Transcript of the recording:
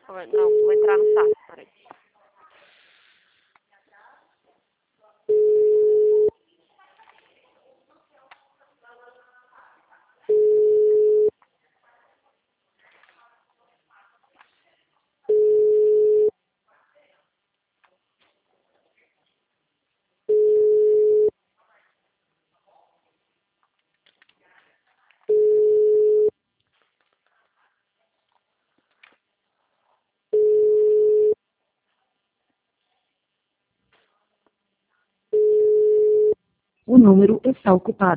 Não, vou entrar no site, peraí. O número está ocupado.